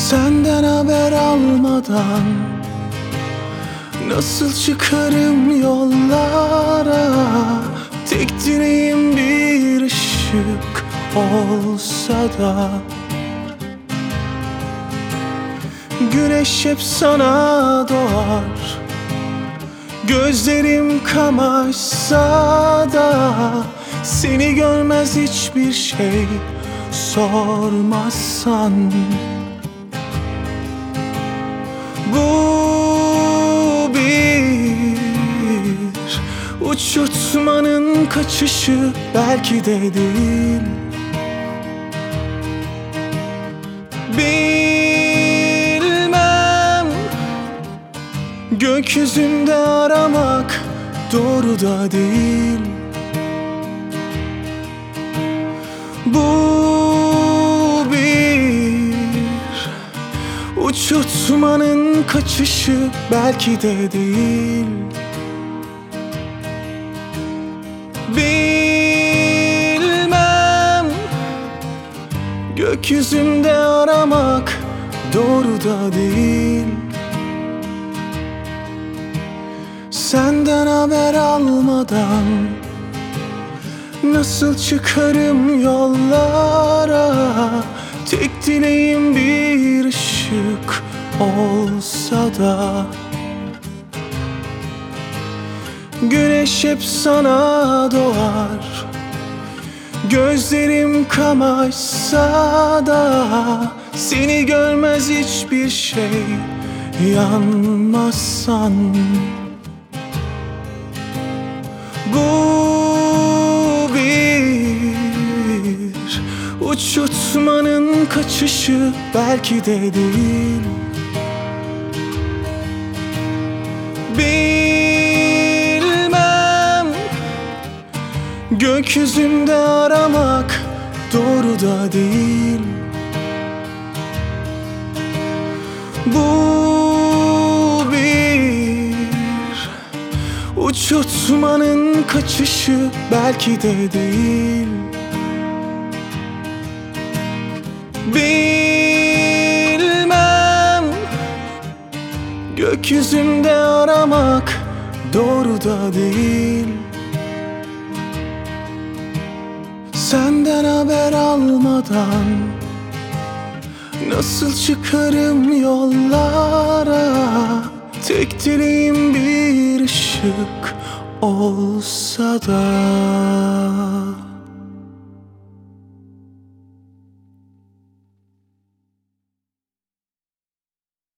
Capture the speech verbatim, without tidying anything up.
Senden haber almadan nasıl çıkarım yollara? Tek dileğim bir ışık olsa da. Güneş hep sana doğar, gözlerim kamaşsa da. Seni görmez hiçbir şey sormazsan. Bu bir uçurtmanın kaçışı belki de değil. Bilmem, gökyüzünde aramak doğru da değil. Bu uçurtmanın kaçışı belki de değil. Bilmem, gökyüzünde aramak doğru da değil. Senden haber almadan nasıl çıkarım yollara? Tek dileğim bir ışık olsa da. Güneş hep sana doğar, gözlerim kamaşsa da. Seni görmez hiçbir şey yanmazsan. Bu uçurtmanın kaçışı belki de değil. Bilmem, gökyüzünde aramak doğru da değil. Bu bir uçurtmanın kaçışı belki de değil. Bilmem, gökyüzünde aramak doğru da değil. Senden haber almadan nasıl çıkarım yollara? Tek dileğim bir ışık olsa da.